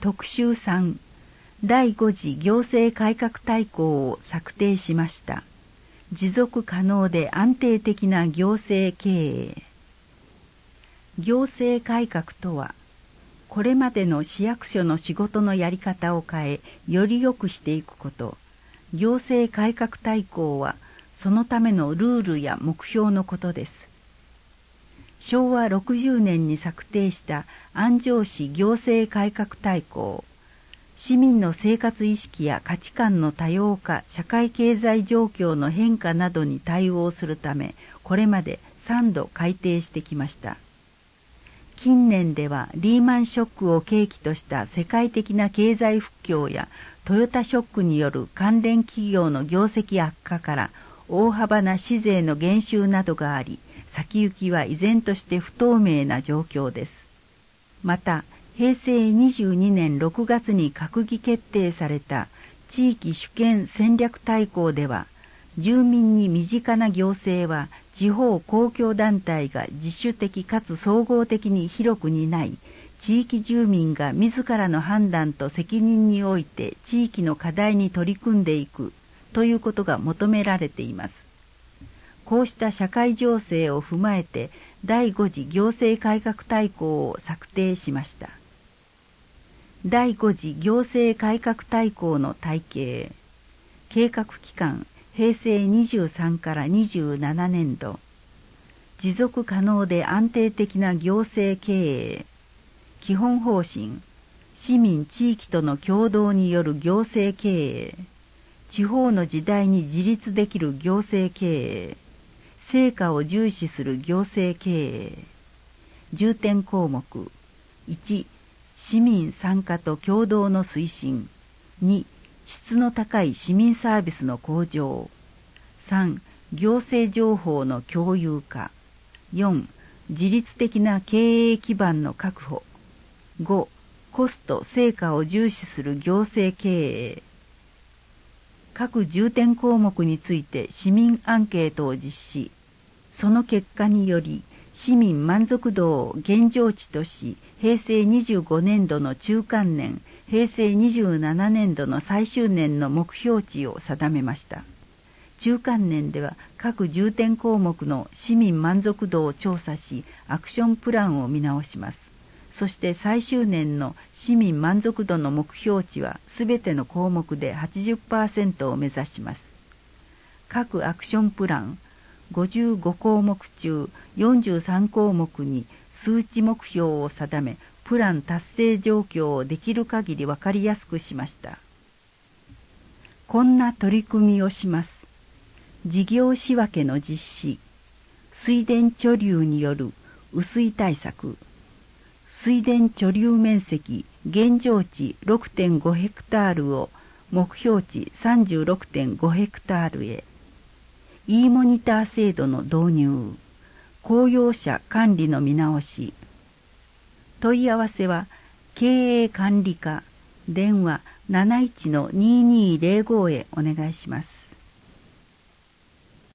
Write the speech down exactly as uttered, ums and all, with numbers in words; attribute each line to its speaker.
Speaker 1: 特集さん、だいご次行政改革大綱を策定しました。持続可能で安定的な行政経営。行政改革とは、これまでの市役所の仕事のやり方を変え、より良くしていくこと。行政改革大綱は、そのためのルールや目標のことです。しょうわろくじゅうねんに策定した安城市行政改革大綱。市民の生活意識や価値観の多様化、社会経済状況の変化などに対応するため、これまでさんど改定してきました。近年ではリーマンショックを契機とした世界的な経済不況やトヨタショックによる関連企業の業績悪化から大幅な市税の減収などがあり、先行きは依然として不透明な状況です。また、へいせいにじゅうにねんろくがつに閣議決定された地域主権戦略大綱では、住民に身近な行政は地方公共団体が自主的かつ総合的に広く担い、地域住民が自らの判断と責任において地域の課題に取り組んでいくということが求められています。こうした社会情勢を踏まえてだいご次行政改革大綱を策定しました。だいご次行政改革大綱の体系。計画期間へいせいにじゅうさんからにじゅうななねんど。持続可能で安定的な行政経営。基本方針。市民地域との協働による行政経営。地方の時代に自立できる行政経営。成果を重視する行政経営。重点項目。いち、市民参加と協働の推進。に、質の高い市民サービスの向上。さん、行政情報の共有化。よん、自律的な経営基盤の確保。ご、コスト・成果を重視する行政経営。各重点項目について市民アンケートを実施。その結果により、市民満足度を現状値とし、へいせいにじゅうごねんどの中間年、へいせいにじゅうななねんどの最終年の目標値を定めました。中間年では各重点項目の市民満足度を調査し、アクションプランを見直します。そして最終年の市民満足度の目標値はすべての項目で はちじゅっパーセント を目指します。各アクションプラン、ごじゅうごこうもく中よんじゅうさんこうもくに数値目標を定め、プラン達成状況をできる限りわかりやすくしました。こんな取り組みをします。事業仕分けの実施、水田貯留による雨水対策、水田貯留面積現状値 ろくてんご ヘクタールを目標値 さんじゅうろくてんご ヘクタールへ、e モニター制度の導入、公用車管理の見直し。問い合わせは経営管理課、電話 なないちのにーにーぜろご へお願いします。